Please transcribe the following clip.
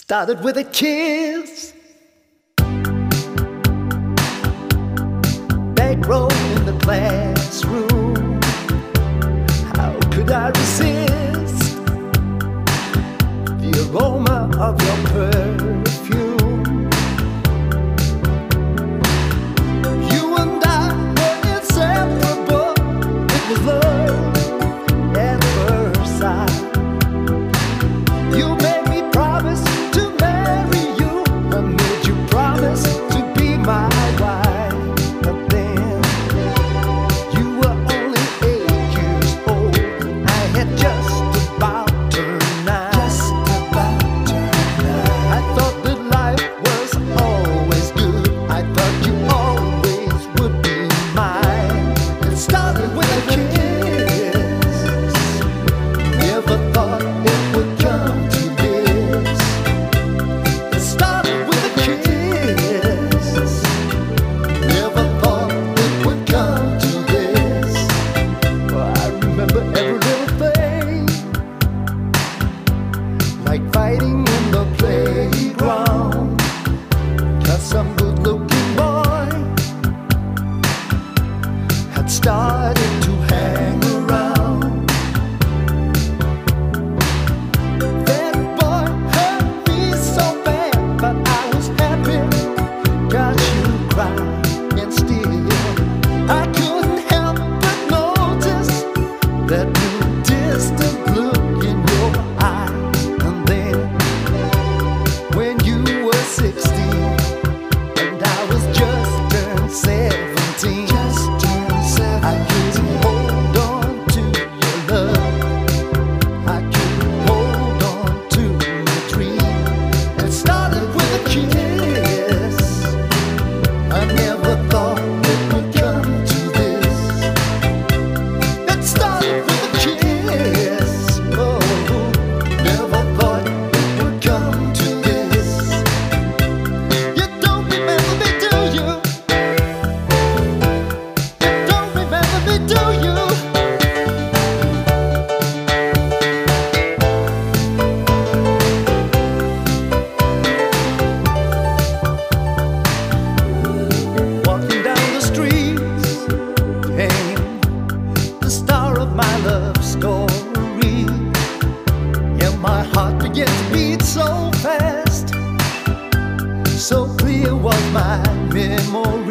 Started with a kiss, back row in the classroom. How could I resist the aroma of your perfume? You and I were inseparable. It was love at first sight. You made me promise to marry you. I made you promise to be my wife. But then you were only 8 years old. I had just about turned 9. I thought that life was always good. I thought you always would be mine. It started with a kiss. Never thought it would come to this. It started with a kiss. Never thought it would come to this. Oh, I remember every little thing, like fighting in the playground, 'cause some good-looking boy had started to hang around. That boy hurt me so bad, but I was happy, 'cause you cried, and still I couldn't help but notice that new distant look in your eyes. And then when you were 16 and I was just turned 17, I couldn't hold on to your love. I couldn't hold on to my dream. It started with a kiss. I never thought it would come to this. It started with a kiss. Oh, never thought it would come to this. You don't remember me, do you? You don't remember me, do you? Walking down the streets came the star of my love story, and my heart began to beat so fast. So clear was my memory.